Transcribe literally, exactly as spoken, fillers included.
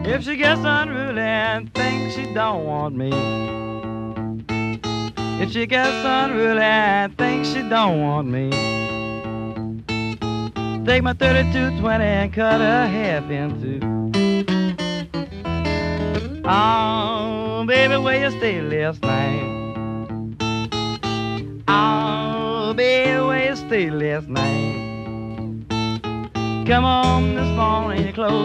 If she gets unruly and thinks she don't want me, if she gets unruly and thinks she don't want me, take my thirty-two twenty and cut her half in two. Oh, baby, where you stay last night? Oh, baby, where you stay last night? Come home this morning, your clothes